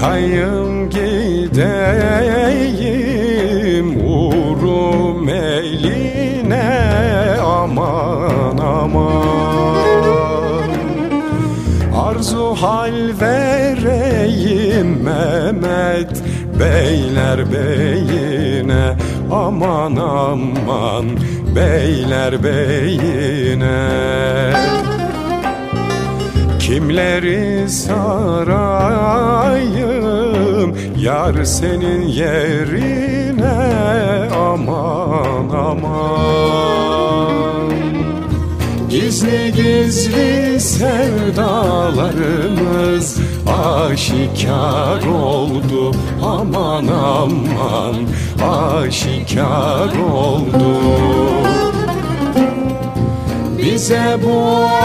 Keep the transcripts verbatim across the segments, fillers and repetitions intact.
Çıkayım gideyim uğrum eline, aman aman. Arzu hal vereyim Mehmet Beyler beyine, aman aman beyler beyine. Kimleri sarayım yar senin yerine, aman aman. Gizli gizli sevdalarımız aşikar oldu, aman aman aşikar oldu. Bize bu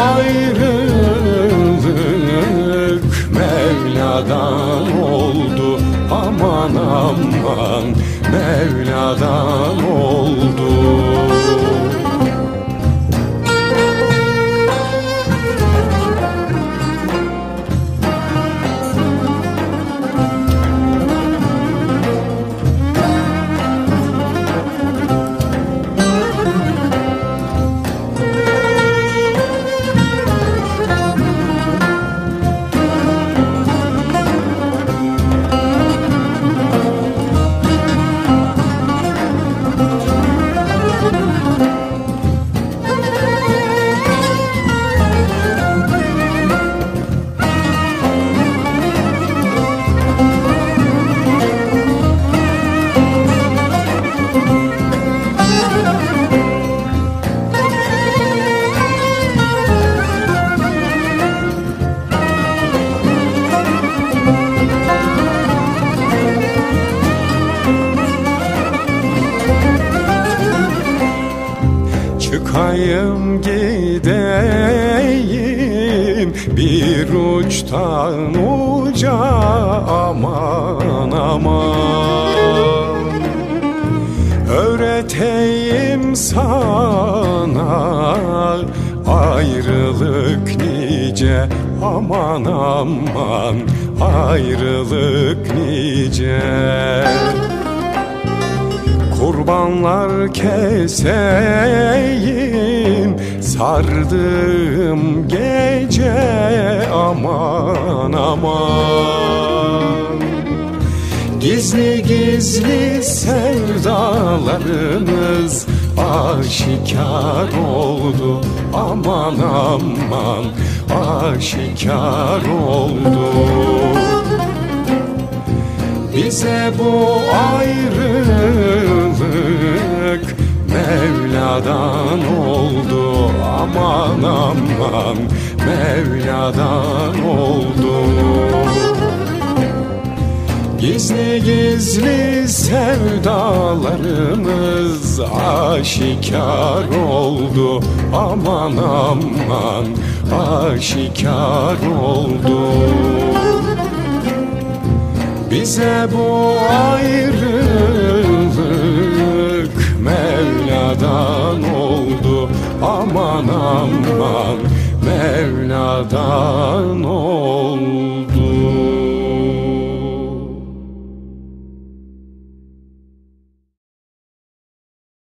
ayrılık Mevla'dan oldu, aman aman Mevla'dan oldu. Çıkayım gideyim bir uçtan uca, aman aman. Öğreteyim sana ayrılık nice, aman aman ayrılık nice. Kurbanlar keseyim sardığım gece, aman aman. Gizli gizli sevdalarımız aşikar oldu, aman aman aşikar oldu. Bize bu ayrılık Mevla'dan oldu, aman aman Mevla'dan oldu. Gizli gizli sevdalarımız aşikar oldu, aman aman aşikar oldu. Bize bu ayrılık Mevla'dan oldu, aman aman Mevla'dan oldu.